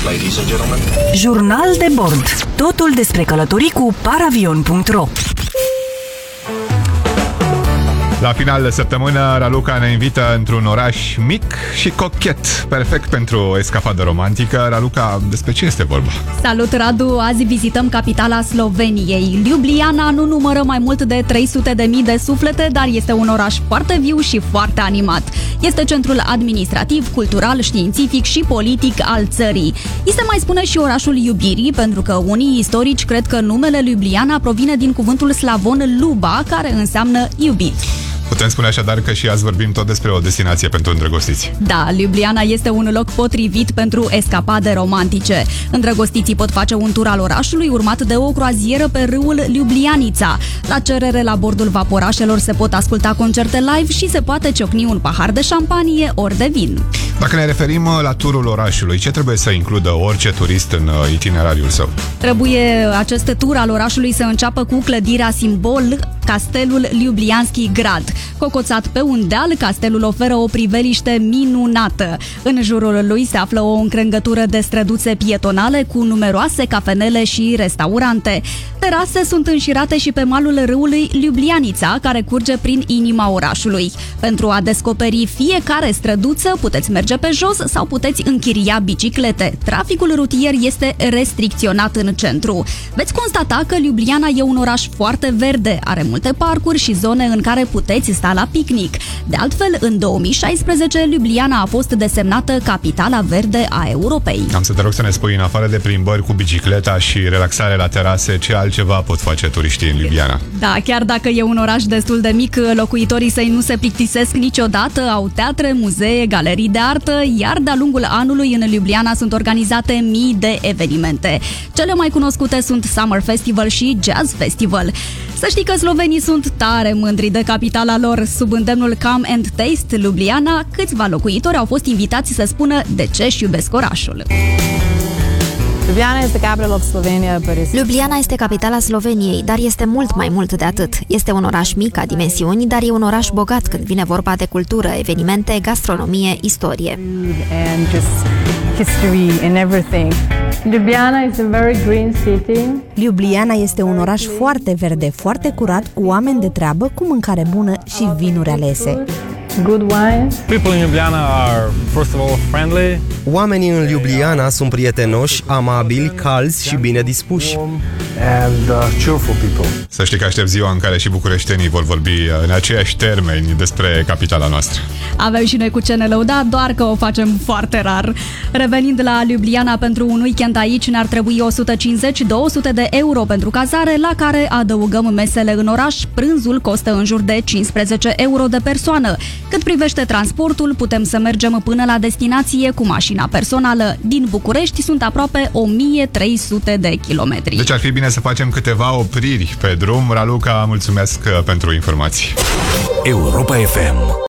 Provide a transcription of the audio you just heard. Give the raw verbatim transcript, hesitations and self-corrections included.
Ladies and gentlemen. Jurnal de bord. Totul despre călătorii cu paravion punct ro. La final de săptămână, Raluca ne invită într-un oraș mic și cochet, perfect pentru escapadă romantică. Raluca, despre ce este vorba? Salut, Radu! Azi vizităm capitala Sloveniei. Ljubljana nu numără mai mult de trei sute de mii de suflete, dar este un oraș foarte viu și foarte animat. Este centrul administrativ, cultural, științific și politic al țării. I se mai spune și orașul iubirii, pentru că unii istorici cred că numele Ljubljana provine din cuvântul slavon luba, care înseamnă iubit. Putem spune așadar că și azi vorbim tot despre o destinație pentru îndrăgostiți. Da, Ljubljana este un loc potrivit pentru escapade romantice. Îndrăgostiții pot face un tur al orașului urmat de o croazieră pe râul Ljubljanica. La cerere, la bordul vaporașelor se pot asculta concerte live și se poate ciocni un pahar de șampanie ori de vin. Dacă ne referim la turul orașului, ce trebuie să includă orice turist în itinerariul său? Trebuie acest tur al orașului să înceapă cu clădirea simbol, castelul Ljubljanski Grad. Cocoțat pe un deal, castelul oferă o priveliște minunată. În jurul lui se află o încrengătură de străduțe pietonale cu numeroase cafenele și restaurante. Terase sunt înșirate și pe malul râului Ljubljanica, care curge prin inima orașului. Pentru a descoperi fiecare străduță, puteți merge pe jos sau puteți închiria biciclete. Traficul rutier este restricționat în centru. Veți constata că Ljubljana e un oraș foarte verde, are multe parcuri și zone în care puteți sta la picnic. De altfel, în două mii șaisprezece, Ljubljana a fost desemnată capitala verde a Europei. Am să te rog să ne spui, în afară de plimbări cu bicicleta și relaxare la terase, ce altceva pot face turiștii în Ljubljana? Da, chiar dacă e un oraș destul de mic, locuitorii săi nu se plictisesc niciodată, au teatre, muzee, galerii de artă, iar de-a lungul anului în Ljubljana sunt organizate mii de evenimente. Cele mai cunoscute sunt Summer Festival și Jazz Festival. Să știi că slovenii sunt tare mândri de capitala lor. Sub îndemnul Come and Taste Ljubljana, câțiva locuitori au fost invitați să spună de ce își iubesc orașul. Ljubljana este capitala Sloveniei, dar este mult mai mult de atât. Este un oraș mic ca dimensiuni, dar e un oraș bogat când vine vorba de cultură, evenimente, gastronomie, istorie. Ljubljana este un oraș foarte verde, foarte curat, cu oameni de treabă, cu mâncare bună și vinuri alese. Good wines. People in Ljubljana are, first of all, friendly. Oamenii în Ljubljana sunt prietenoși, amabili, calzi și bine dispuși. And uh, cheerful people. Să știi că aștept ziua în care și bucureștenii vor vorbi în aceiași termeni despre capitala noastră. Avem și noi cu ce ne lăuda, doar că o facem foarte rar. Revenind la Ljubljana, pentru un weekend aici ne-ar trebui o sută cincizeci - două sute de euro pentru cazare, la care adăugăm mesele în oraș. Prânzul costă în jur de cincisprezece euro de persoană. Cât privește transportul, putem să mergem până la destinație cu mașina personală. Din București sunt aproape o mie trei sute de kilometri. Deci ar fi bine să facem câteva opriri pe drum. Raluca, mulțumesc pentru informații. Europa F M.